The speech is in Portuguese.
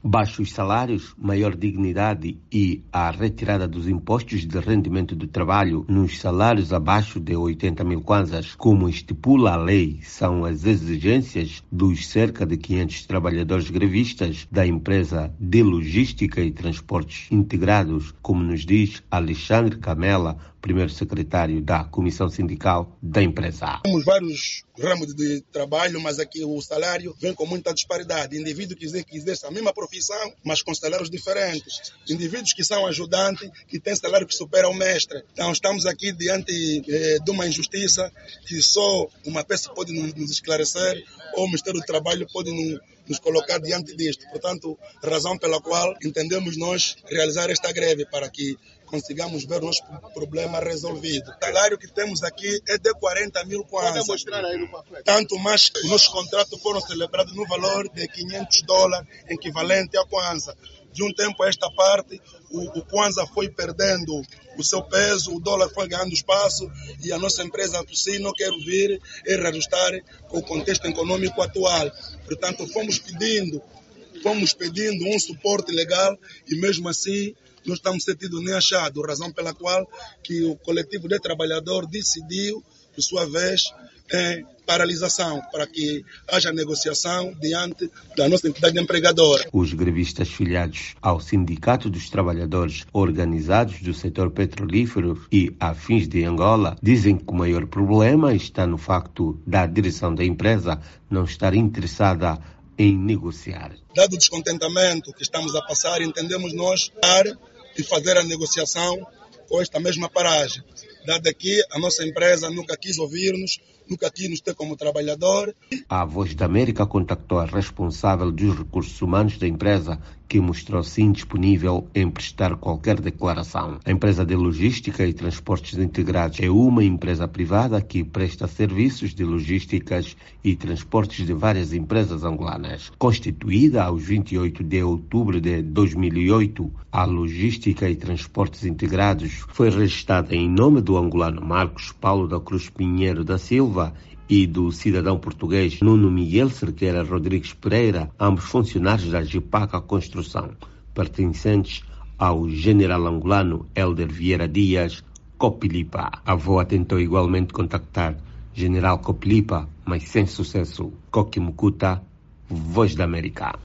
Baixos salários, maior dignidade e a retirada dos impostos de rendimento do trabalho nos salários abaixo de 80 mil kwanzas, como estipula a lei, são as exigências dos cerca de 500 trabalhadores grevistas da empresa de logística e transportes integrados, como nos diz Alexandre Camela, primeiro secretário da Comissão Sindical da empresa. Temos vários ramos de trabalho, mas aqui o salário vem com muita disparidade. Indivíduos que exercem a mesma profissão, mas com salários diferentes. Indivíduos que são ajudantes, que têm salário que supera o mestre. Então estamos aqui diante de uma injustiça que só uma peça pode nos esclarecer, ou o Ministério do Trabalho pode nos colocar diante disto. Portanto, razão pela qual entendemos nós realizar esta greve, para que consigamos ver o nosso problema resolvido. O salário que temos aqui é de 40 mil kwanzas. Tanto mais que os nossos contratos foram celebrados no valor de $500, equivalente a kwanza. De um tempo a esta parte, o kwanza foi perdendo o seu peso, o dólar foi ganhando espaço e a nossa empresa, por si, não quer vir e reajustar com o contexto econômico atual. Portanto, fomos pedindo um suporte legal e mesmo assim não estamos sentindo nem achado, razão pela qual que o coletivo de trabalhador decidiu, por sua vez, paralisação, para que haja negociação diante da nossa entidade empregadora. Os grevistas filiados ao Sindicato dos Trabalhadores Organizados do Setor Petrolífero e afins de Angola dizem que o maior problema está no facto da direção da empresa não estar interessada em negociar. Dado o descontentamento que estamos a passar, entendemos nós e fazer a negociação com esta mesma paragem. Dado que a nossa empresa nunca quis ouvir-nos, nunca quis nos ter como trabalhador. A Voz da América contactou a responsável dos recursos humanos da empresa, que mostrou-se indisponível em prestar qualquer declaração. A empresa de logística e transportes integrados é uma empresa privada que presta serviços de logísticas e transportes de várias empresas angolanas. Constituída aos 28 de outubro de 2008, a logística e transportes integrados foi registrada em nome do angolano Marcos Paulo da Cruz Pinheiro da Silva e do cidadão português Nuno Miguel Cerqueira Rodrigues Pereira, ambos funcionários da Gipaca Construção, pertencentes ao general angolano Hélder Vieira Dias Copilipa. A VOA tentou igualmente contactar general Copilipa, mas sem sucesso. Coqui Mucuta, Voz da América.